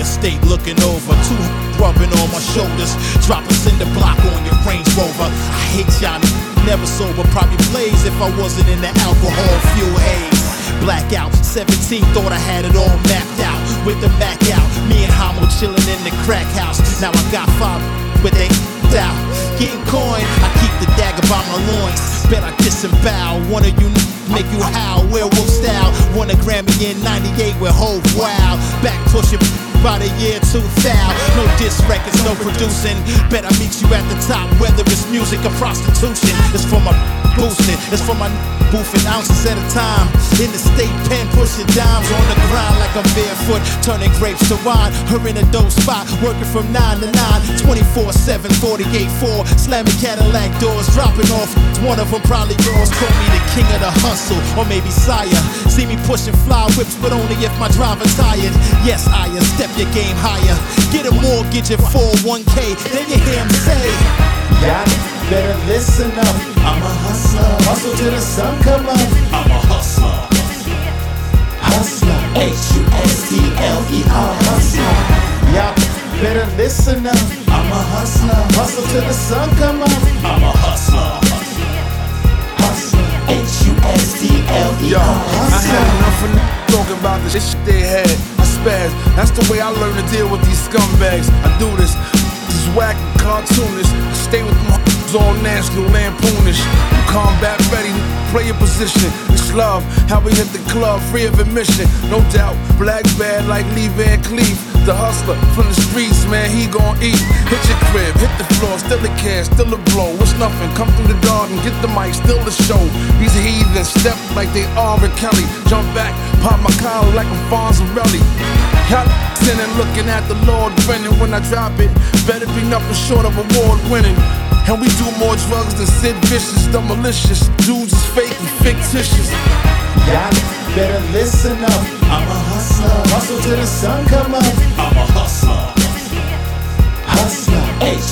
estate looking over, two rubbing on my shoulders, drop a cinder block on your Range Rover. I hate y'all, never sober, probably blaze if I wasn't in the alcohol fuel haze. Blackout, 17, thought I had it all mapped out. With the Mac out, me and Homo chillin' in the crack house. Now I got 5 but they out. Getting coin, I keep the dagger by my loins. Bet I disembowel, one of you make you howl, werewolf style. Won a Grammy in '98 with Hove, wow. Back pushing by the year 2000. No diss records, no producing. Bet I meet you at the top, whether it's music or prostitution. It's for my boosting, it's for my boofing ounces at a time. In the state pen, pushing dimes on the grind like I'm barefoot, turning grapes to wine. Her in a dope spot, working from 9 to 9, 24/7, 48/4, slamming Cadillac doors, dropping off. One of them probably yours. Call me the king of the hustle, or maybe sire. See me pushing fly whips, but only if my driver tired. Yes, Aya, step your game higher. Get a mortgage at 401k, then you hear him say, y'all better listen up. I'm a hustler, hustle till the sun come up. I'm a hustler. Hustler, Hustler, hustler. Y'all better listen up. I'm a hustler, hustle till the sun come up. I'm a hustler. Hustler, Yo, I had enough of talking about the shit they had. I spaz. That's the way I learn to deal with these scumbags. I do this. This is whack and cartoonish. I stay with them all national lampoonish. Combat ready, play your position. It's love, how we hit the club, free of admission. No doubt, black bad like Lee Van Cleef. The hustler from the streets, man, he gon' eat. Hit your crib, hit the floor, still a cash, still a blow. It's nothing, come through the garden, get the mic, still the show. These heathens step like they are and Kelly. Jump back, pop my collar like I'm Fonzarelli. Y'all sitting looking at the Lord grinning when I drop it. Better be nothing short of award winning. And we do more drugs than Sid Vicious, the malicious. Dudes is fake and fictitious. y'all better listen up. I'm a hustler, hustle till the sun come up. I'm a hustler. Hustler,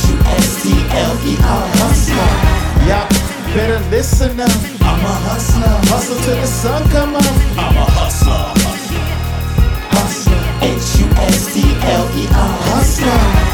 hustler. Y'all better listen up. I'm a hustler, hustle till the sun come up. I'm a hustler. Hustler, hustler.